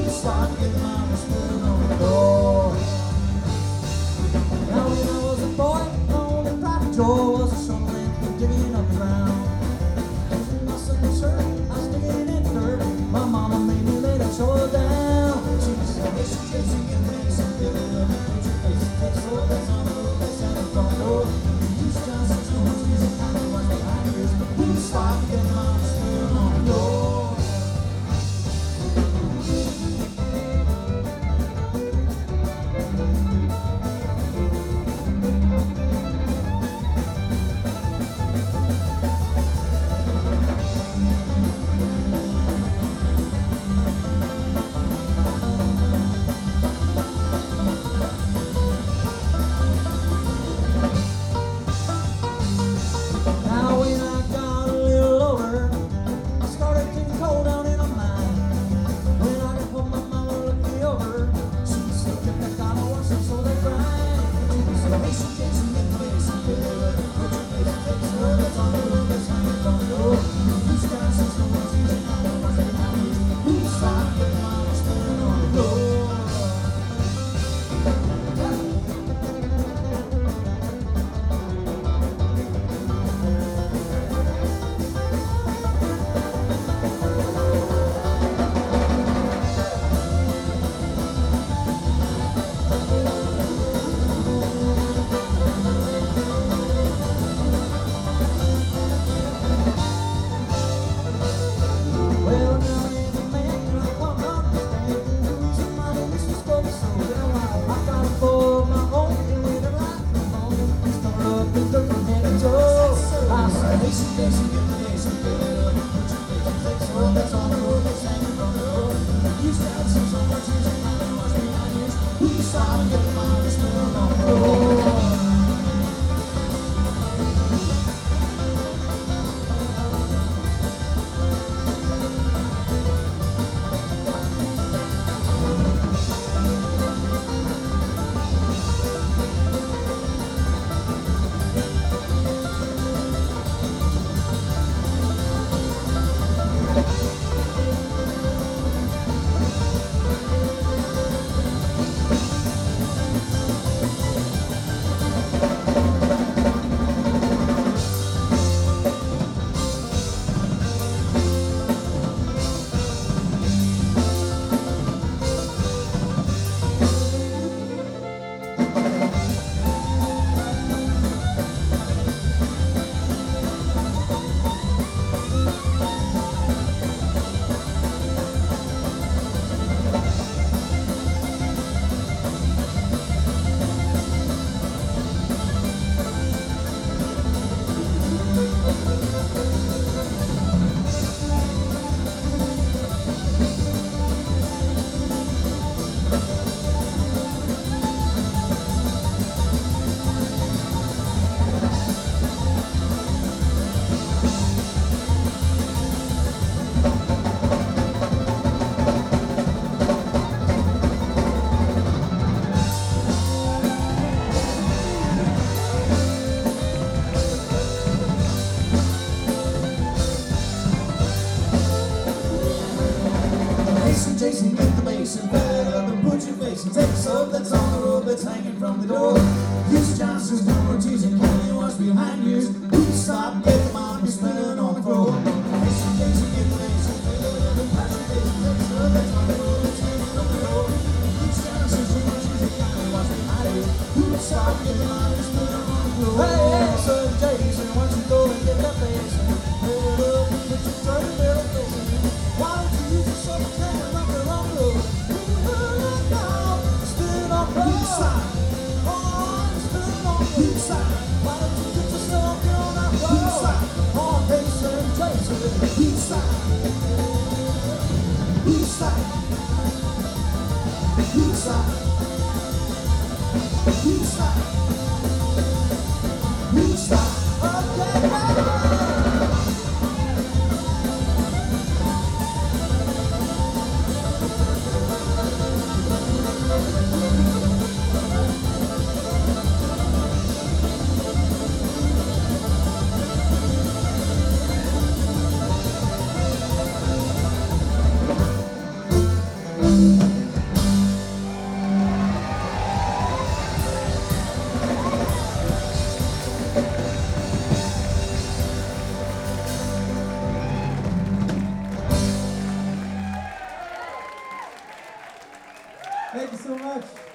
start to get the mama spilling on the floor. Now when I was a boy, my only pride and joy was a shoveling and digging up the ground. In my Sunday shirt, I was digging in dirt. My mama made me lay that shovel down. She said, hey, she gets you in there, so fill it up and put your face in the soul that's on the road, that's down the front door. Use Johnson's tools, using kind of ones behind yours. We start to get the mama spilling on the floor. Jason, get the bass and back up and put your face and take a soap that's on the road that's hanging from the door. Use Johnson's door, teasing Kelly, what's behind you? Who stop, get the mom, you're spilling on the floor. Jason, get the bass and back up and put your face and take a soap that's on the road that's hanging from the door. Use Johnson's door, teasing Kelly, what's behind you? Who stop, get the mom, you're spilling on the floor. Hey, so Jason, why don't you go and get that bass and fill it up and put your dirty little face in it. Why don't you use your soap and take it? Thank you so much.